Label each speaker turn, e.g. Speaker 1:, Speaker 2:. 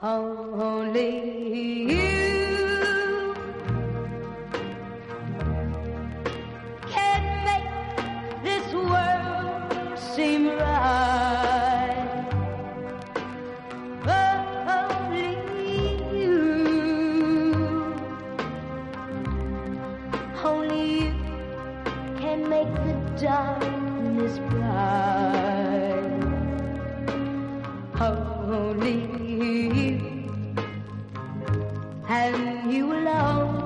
Speaker 1: Only you can make this world seem right. Only you can make the darkness bright. Only you, and you alone.